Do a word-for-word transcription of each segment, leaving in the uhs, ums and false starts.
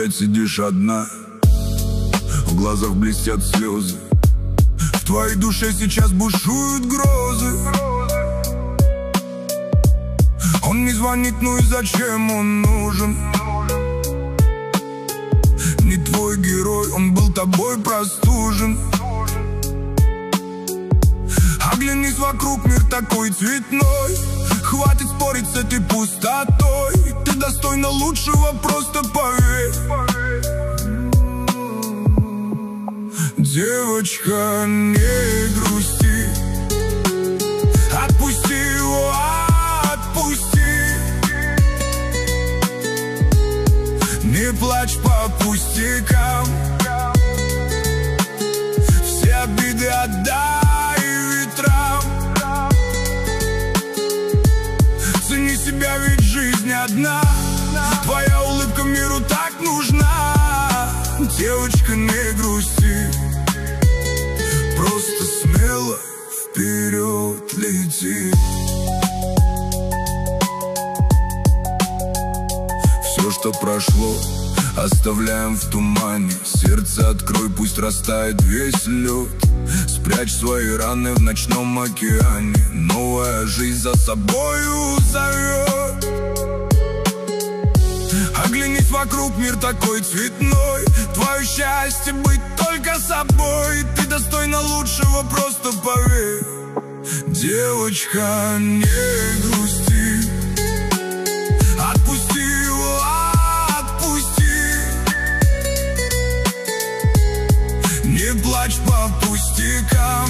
опять сидишь одна, в глазах блестят слезы, в твоей душе сейчас бушуют грозы. Он не звонит, ну и зачем он нужен? Не твой герой, он был тобой простужен. Оглянись вокруг, мир такой цветной. Хватит спорить с этой пустотой. Ты достойна лучшего, просто поверь. Девочка, не грусти, отпусти его, отпусти. Не плачь по пустякам, все обиды отдай ветрам. Цени себя, ведь жизнь одна. Твоя улыбка миру так нужна. Девочка, не грусти, просто смело вперед лети. Все, что прошло, оставляем в тумане. Сердце открой, пусть растает весь лед. Спрячь свои раны в ночном океане. Новая жизнь за собою зовет. Оглянись вокруг, мир такой цветной. Твое счастье быть только собой. Ты достойна лучшего, просто поверь. Девочка, не грусти, отпусти его, отпусти. Не плачь по пустякам,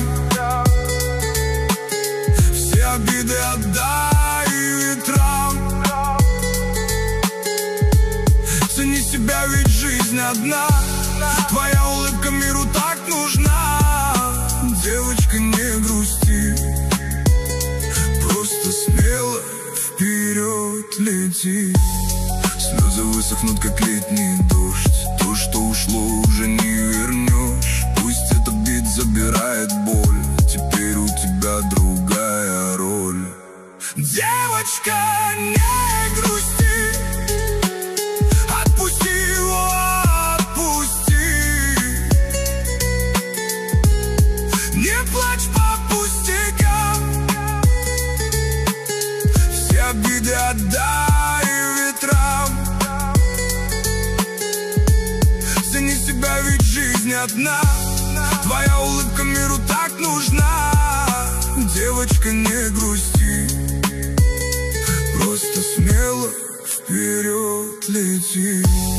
все обиды отдай ветрам. Цени себя, ведь жизнь одна. Твоя улыбка миру так нужна. Девочка, не грусти, просто смело вперед лети. Слезы высохнут, как летний дождь. То, что ушло, уже не вернешь. Пусть этот бит забирает боль. Теперь у тебя другая роль. Девочка, не грусти, отпусти его, отпусти. Не плачь по пустякам, все обиды отдай ветрам. Цени себя, ведь жизнь одна. Твоя улыбка миру так нужна. Девочка, не грусти, просто смело вперед лети.